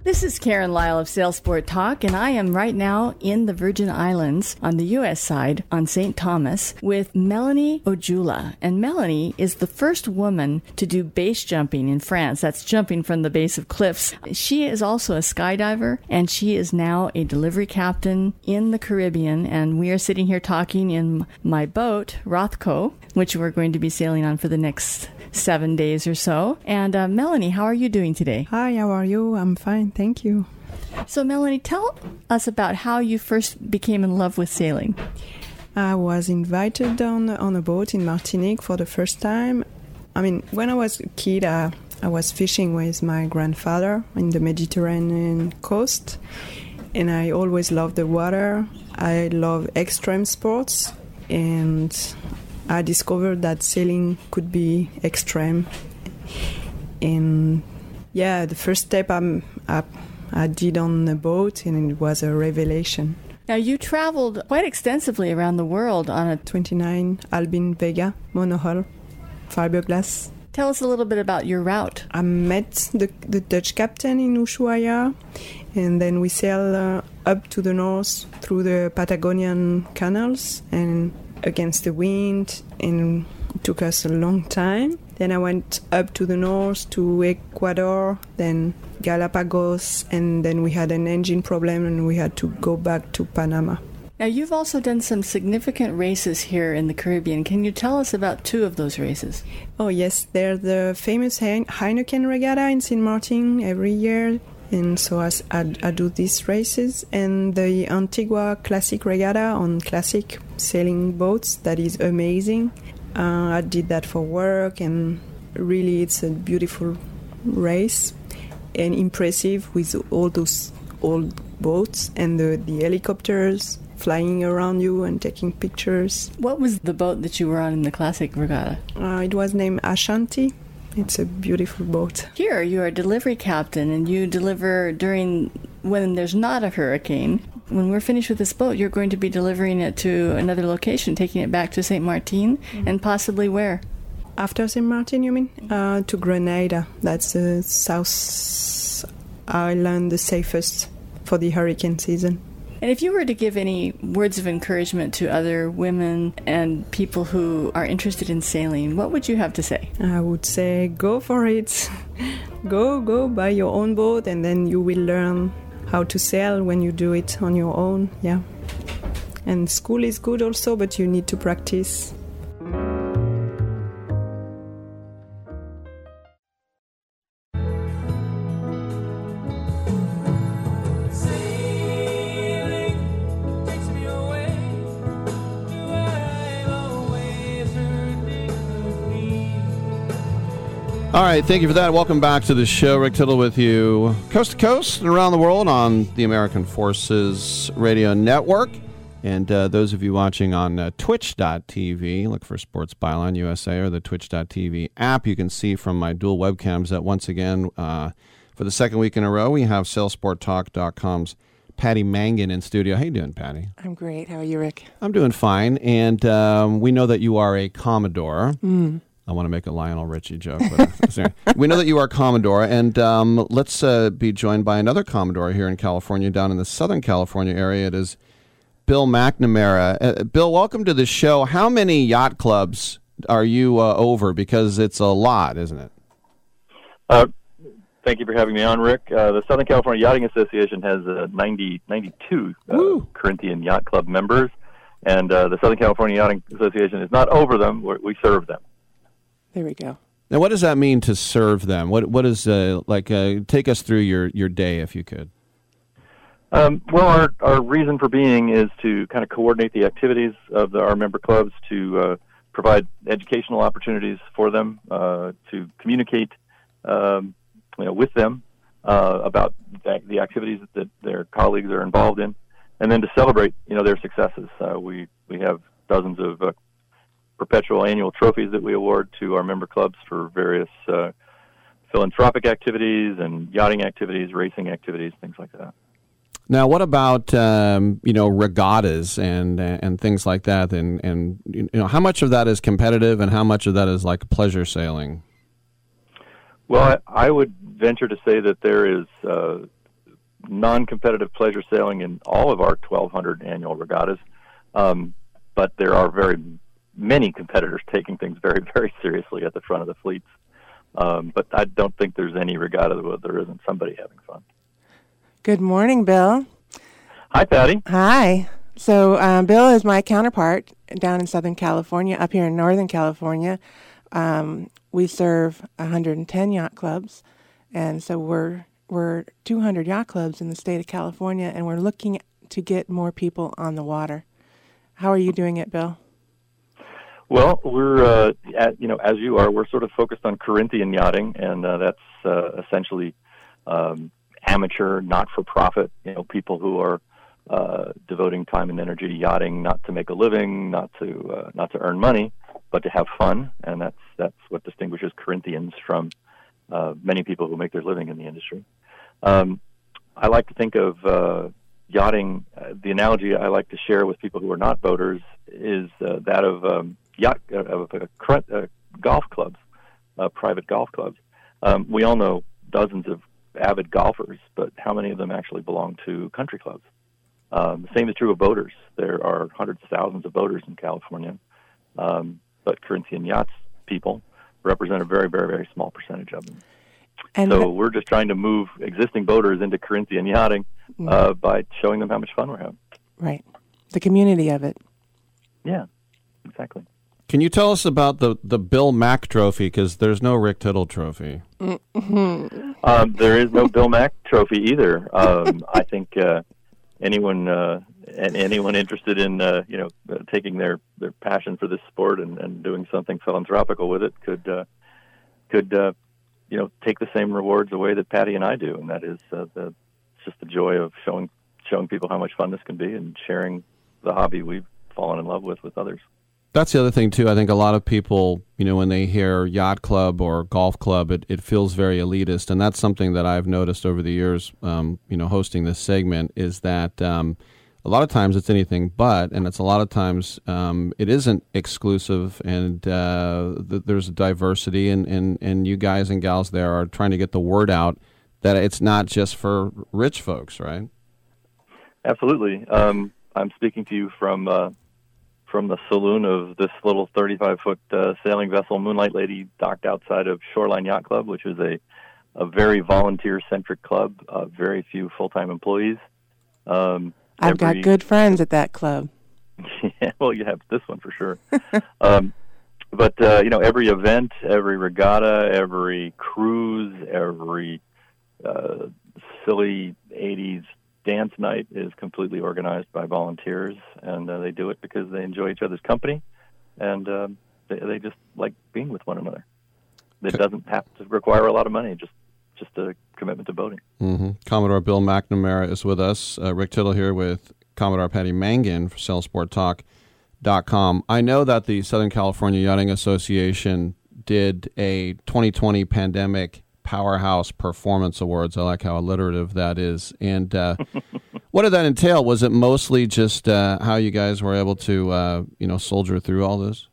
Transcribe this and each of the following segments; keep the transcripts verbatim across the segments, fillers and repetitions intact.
This is Karen Lyle of Sailsport Talk, and I am right now in the Virgin Islands on the U S side on Saint Thomas with Melanie Ojula. And Melanie is the first woman to do base jumping in France. That's jumping from the base of cliffs. She is also a skydiver, and she is now a delivery captain in the Caribbean. And we are sitting here talking in my boat, Rothko, which we're going to be sailing on for the next seven days or so. And uh, Melanie, how are you doing today? Hi, how are you? I'm fine, thank you. So Melanie, tell us about how you first became in love with sailing. I was invited on, on a boat in Martinique for the first time. I mean, when I was a kid, uh, I was fishing with my grandfather in the Mediterranean coast, and I always loved the water. I love extreme sports, and I discovered that sailing could be extreme. And yeah, the first step I'm, I, I did on the boat, and it was a revelation. Now, you traveled quite extensively around the world on a twenty-nine Albin Vega monohull fiberglass. Tell us a little bit about your route. I met the, the Dutch captain in Ushuaia, and then we sailed uh, up to the north through the Patagonian canals and against the wind, and it took us a long time. Then I went up to the north to Ecuador, then Galapagos, and then we had an engine problem and we had to go back to Panama. Now, you've also done some significant races here in the Caribbean. Can you tell us about two of those races? Oh, yes. They're the famous Heineken Regatta in Saint Martin every year. And so I, I, I do these races, and the Antigua Classic Regatta on classic sailing boats. That is amazing. Uh, I did that for work, and really it's a beautiful race and impressive with all those old boats and the, the helicopters flying around you and taking pictures. What was the boat that you were on in the Classic Regatta? Uh, it was named Ashanti. It's a beautiful boat. Here, you're a delivery captain, and you deliver during when there's not a hurricane. When we're finished with this boat, you're going to be delivering it to another location, taking it back to Saint Martin, mm-hmm. and possibly where? After Saint Martin, you mean? Uh, to Grenada. That's the South Island, the safest for the hurricane season. And if you were to give any words of encouragement to other women and people who are interested in sailing, what would you have to say? I would say go for it. go, go, buy your own boat, and then you will learn how to sail when you do it on your own. Yeah. And school is good also, but you need to practice. All right, thank you for that. Welcome back to the show. Rick Tittle with you, coast to coast and around the world on the American Forces Radio Network. And uh, those of you watching on uh, twitch dot t v, look for Sports Byline U S A or the twitch dot t v app. You can see from my dual webcams that once again, uh, for the second week in a row, we have sailsport talk dot com's Patty Mangan in studio. How you doing, Patty? I'm great. How are you, Rick? I'm doing fine. And um, we know that you are a Commodore. Mm. I want to make a Lionel Richie joke. But we know that you are Commodore, and um, let's uh, be joined by another Commodore here in California, down in the Southern California area. It is Bill McNamara. Uh, Bill, welcome to the show. How many yacht clubs are you uh, over? Because it's a lot, isn't it? Uh, thank you for having me on, Rick. Uh, the Southern California Yachting Association has uh, ninety, ninety-two uh, Corinthian Yacht Club members, and uh, the Southern California Yachting Association is not over them. We're, we serve them. There we go. Now, what does that mean to serve them? What What is, uh, like, uh, take us through your, your day, if you could. Um, well, our, our reason for being is to kind of coordinate the activities of the, our member clubs, to uh, provide educational opportunities for them, uh, to communicate um, you know, with them uh, about the, the activities that their colleagues are involved in, and then to celebrate, you know, their successes. Uh, we, we have dozens of uh, perpetual annual trophies that we award to our member clubs for various uh, philanthropic activities and yachting activities, racing activities, things like that. Now, what about um, you know regattas and and things like that, and and you know how much of that is competitive and how much of that is like pleasure sailing? Well, I, I would venture to say that there is uh, non-competitive pleasure sailing in all of our twelve hundred annual regattas, um, but there are very many competitors taking things very, very seriously at the front of the fleets. Um, but I don't think there's any regatta where there isn't somebody having fun. Good morning, Bill. Hi, Patty. Hi. So um, Bill is my counterpart down in Southern California. Up here in Northern California, um, we serve one hundred ten yacht clubs, and so we're we're two hundred yacht clubs in the state of California, and we're looking to get more people on the water. How are you doing it, Bill? Well, we're, uh, at, you know, as you are, we're sort of focused on Corinthian yachting, and uh, that's uh, essentially um, amateur, not-for-profit, you know, people who are uh, devoting time and energy to yachting, not to make a living, not to uh, not to earn money, but to have fun, and that's that's what distinguishes Corinthians from uh, many people who make their living in the industry. Um, I like to think of uh, yachting. Uh, the analogy I like to share with people who are not boaters is uh, that of um, yacht uh, of uh, uh, golf clubs, uh, private golf clubs. Um, we all know dozens of avid golfers, but how many of them actually belong to country clubs? Um, the same is true of boaters. There are hundreds of thousands of boaters in California, um, but Corinthian yachts people represent a very, very, very small percentage of them. And so we're just trying to move existing boaters into Corinthian yachting uh, by showing them how much fun we're having. Right. The community of it. Yeah, exactly. Can you tell us about the, the Bill Mack Trophy? Because there's no Rick Tittle Trophy. Mm-hmm. um, there is no Bill Mack Trophy either. Um, I think uh, anyone uh, and anyone interested in uh, you know uh, taking their, their passion for this sport and, and doing something philanthropical with it could uh, could uh, you know take the same rewards away that Patty and I do, and that is uh, the just the joy of showing showing people how much fun this can be and sharing the hobby we've fallen in love with with others. That's the other thing, too. I think a lot of people, you know, when they hear yacht club or golf club, it, it feels very elitist. And that's something that I've noticed over the years, um, you know, hosting this segment, is that um, a lot of times it's anything but, and it's a lot of times um, it isn't exclusive, and uh, th- there's a diversity, and, and, and you guys and gals there are trying to get the word out that it's not just for rich folks, right? Absolutely. Um, I'm speaking to you from... Uh, from the saloon of this little thirty-five foot uh, sailing vessel, Moonlight Lady, docked outside of Shoreline Yacht Club, which is a, a very volunteer-centric club, uh, very few full-time employees. Um, I've every, got good friends at that club. Yeah, well, you have this one for sure. um, but, uh, you know, every event, every regatta, every cruise, every uh, silly eighties dance night is completely organized by volunteers, and uh, they do it because they enjoy each other's company, and um, they, they just like being with one another. It doesn't have to require a lot of money, just just a commitment to boating. Mm-hmm. Commodore Bill McNamara is with us. Uh, Rick Tittle here with Commodore Patty Mangan for sail sport talk dot com. I know that the Southern California Yachting Association did a twenty twenty pandemic Powerhouse Performance Awards. I like how alliterative that is. And uh, what did that entail? Was it mostly just uh, how you guys were able to, uh, you know, soldier through all this?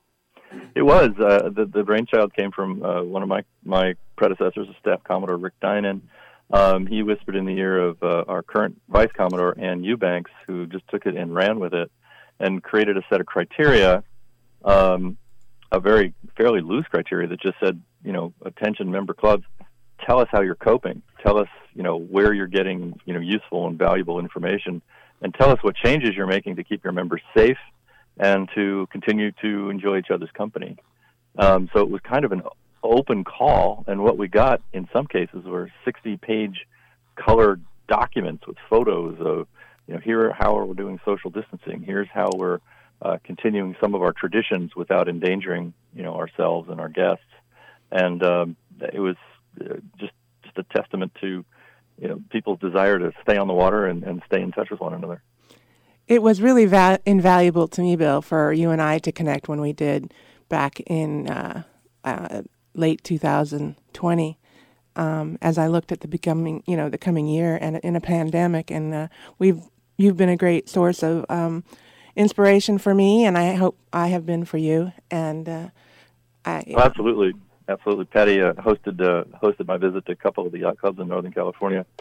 It was. Uh, the, the brainchild came from uh, one of my, my predecessors, Staff Commodore Rick Dinan. Um, he whispered in the ear of uh, our current Vice Commodore, Ann Eubanks, who just took it and ran with it and created a set of criteria, um, a very fairly loose criteria that just said, you know, attention member clubs, tell us how you're coping. Tell us, you know, where you're getting, you know, useful and valuable information, and tell us what changes you're making to keep your members safe and to continue to enjoy each other's company. Um, so it was kind of an open call, and what we got in some cases were sixty-page colored documents with photos of, you know, here how we're doing social distancing. Here's how we're uh, continuing some of our traditions without endangering, you know, ourselves and our guests. And um, it was just just a testament to, you know, people's desire to stay on the water and, and stay in touch with one another. It was really va- invaluable to me, Bill, for you and I to connect when we did back in uh, uh, late two thousand twenty. Um, as I looked at the becoming, you know, the coming year and in a pandemic, and uh, we've you've been a great source of um, inspiration for me, and I hope I have been for you. And uh, I oh, absolutely. Absolutely. Patty uh, hosted uh, hosted my visit to a couple of the yacht clubs in Northern California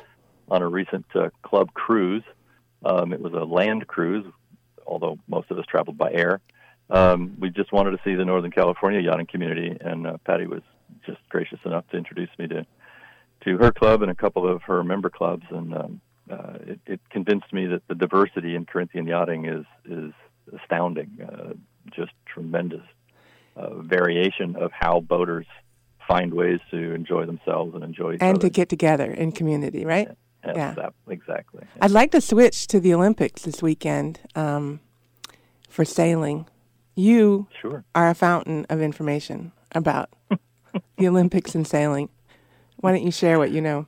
on a recent uh, club cruise. Um, it was a land cruise, although most of us traveled by air. Um, we just wanted to see the Northern California yachting community, and uh, Patty was just gracious enough to introduce me to, to her club and a couple of her member clubs, and um, uh, it, it convinced me that the diversity in Corinthian yachting is is astounding, uh, just tremendous uh, variation of how boaters find ways to enjoy themselves and enjoy each and other. to get together in community, right? Yes, yeah, that, exactly. Yeah. I'd like to switch to the Olympics this weekend um, for sailing. You sure. are a fountain of information about the Olympics and sailing. Why don't you share what you know?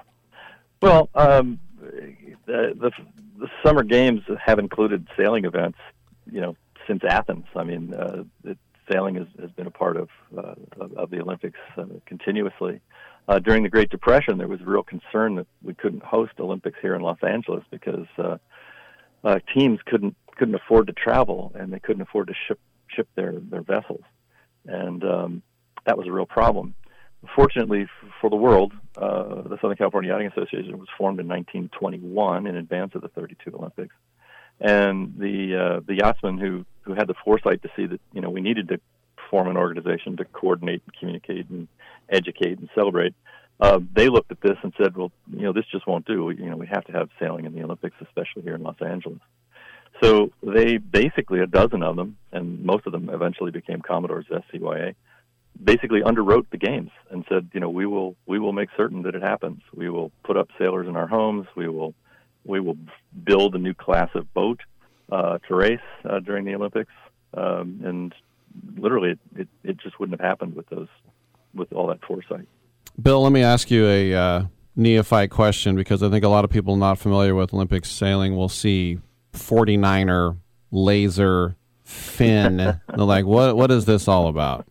Well, um, the, the the summer games have included sailing events, you know, since Athens. I mean, uh, it, sailing has, has been a part of uh, of, of the Olympics uh, continuously. Uh, during the Great Depression, there was real concern that we couldn't host Olympics here in Los Angeles because uh, uh, teams couldn't couldn't afford to travel, and they couldn't afford to ship ship their, their vessels, and um, that was a real problem. Fortunately f- for the world, uh, the Southern California Yachting Association was formed in nineteen twenty-one in advance of the thirty-two Olympics, and the uh, the yachtsmen who, who had the foresight to see that, you know, we needed to form an organization to coordinate and communicate and educate and celebrate, uh, they looked at this and said, well, you know, this just won't do. We, you know, we have to have sailing in the Olympics, especially here in Los Angeles. So they basically, a dozen of them, and most of them eventually became Commodores S C Y A, basically underwrote the games and said, you know, we will we will make certain that it happens. We will put up sailors in our homes. We will we will build a new class of boat uh, to race uh, during the Olympics, um, and literally, it, it, it just wouldn't have happened with those with all that foresight. Bill, let me ask you a uh, neophyte question, because I think a lot of people not familiar with Olympic sailing will see forty-niner laser fin. They're like, what what is this all about?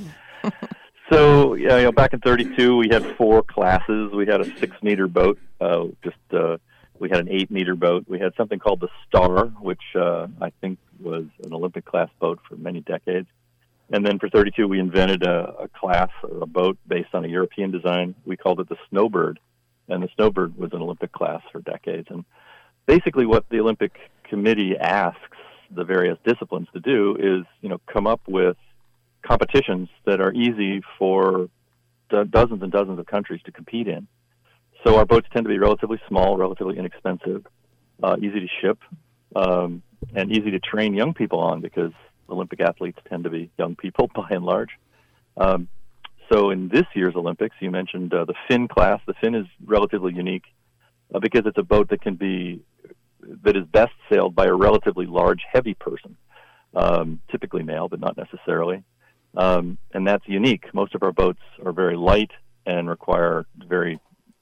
So, yeah, you know, back in thirty-two, we had four classes. We had a six-meter boat. Uh, just uh, we had an eight-meter boat. We had something called the Star, which uh, I think was an Olympic-class boat for many decades. And then for thirty-two, we invented a, a class or a boat based on a European design. We called it the Snowbird, and the Snowbird was an Olympic class for decades. And basically, what the Olympic Committee asks the various disciplines to do is, you know, come up with competitions that are easy for do- dozens and dozens of countries to compete in. So our boats tend to be relatively small, relatively inexpensive, uh, easy to ship, um, and easy to train young people on, because Olympic athletes tend to be young people by and large. Um, so in this year's Olympics, you mentioned uh, the Finn class. The Finn is relatively unique uh, because it's a boat that can be that is best sailed by a relatively large, heavy person, um, typically male, but not necessarily. Um, and that's unique. Most of our boats are very light and require very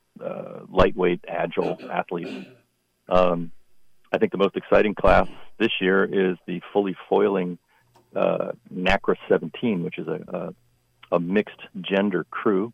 uh, lightweight, agile athletes. Um, I think the most exciting class this year is the fully foiling uh, NACRA seventeen, which is a, a, a mixed gender crew.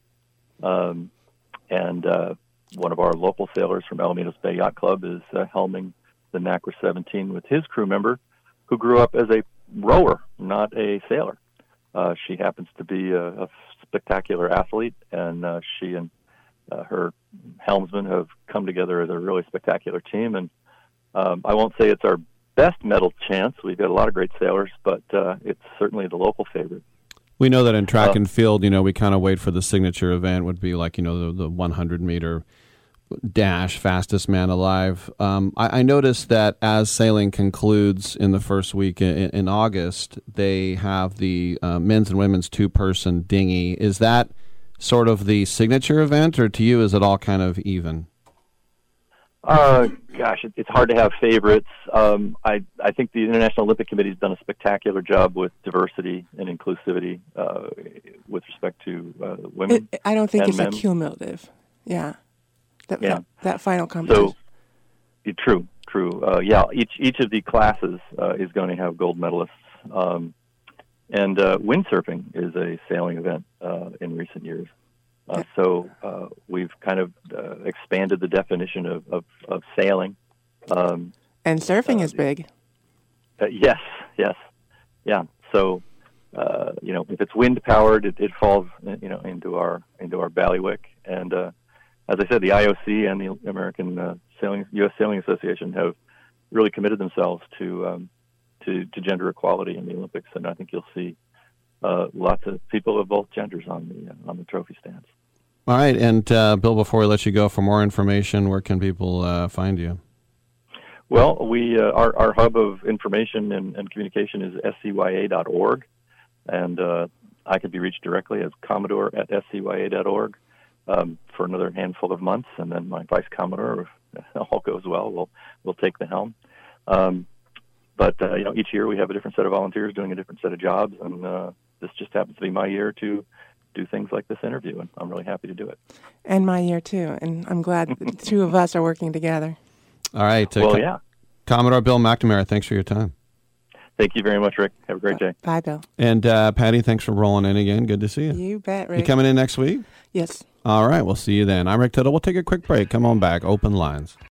Um, and uh, one of our local sailors from Alamitos Bay Yacht Club is uh, helming the NACRA seventeen with his crew member, who grew up as a rower, not a sailor. Uh, she happens to be a, a spectacular athlete, and uh, she and uh, her helmsman have come together as a really spectacular team. And um, I won't say it's our best medal chance. We've got a lot of great sailors, but uh, it's certainly the local favorite. We know that in track uh, and field, you know, we kind of wait for the signature event, would be like, you know, the, the one hundred meter dash, fastest man alive. Um, I, I noticed that as sailing concludes in the first week in, in August, they have the uh, men's and women's two-person dinghy. Is that sort of the signature event, or to you is it all kind of even? Uh, gosh, it, it's hard to have favorites. Um, I, I think the International Olympic Committee has done a spectacular job with diversity and inclusivity uh, with respect to uh, women. It, I don't think and it's men. a cumulative. Yeah. That, yeah. that, that final competition. So, true, true. Uh, yeah, each each of the classes uh, is going to have gold medalists. Um, and uh, windsurfing is a sailing event uh, in recent years. Uh, so uh, we've kind of uh, expanded the definition of, of, of sailing. Um, and surfing uh, is big. Uh, yes, yes, yeah. So uh, you know, if it's wind powered, it, it falls you know into our into our bailiwick, and uh, as I said, the I O C and the American uh, Sailing U S Sailing Association have really committed themselves to um, to, to gender equality in the Olympics, and I think you'll see uh, lots of people of both genders on the uh, on the trophy stands. All right, and uh, Bill, before we let you go, for more information, where can people uh, find you? Well, we uh, our our hub of information and, and communication is S C Y A dot org, and uh, I can be reached directly as Commodore at S C Y A dot org um, for another handful of months, and then my Vice Commodore, if all goes well, will will take the helm. Um, but uh, you know, each year we have a different set of volunteers doing a different set of jobs, and uh, this just happens to be my year to do things like this interview, and I'm really happy to do it. And my year too, and I'm glad the two of us are working together. All right. Uh, well, Co- yeah. Commodore Bill McNamara, thanks for your time. Thank you very much, Rick. Have a great day. Bye, Bill. And uh, Patty, thanks for rolling in again. Good to see you. You bet, Rick. You coming in next week? Yes. All right. We'll see you then. I'm Rick Tittle. We'll take a quick break. Come on back. Open lines.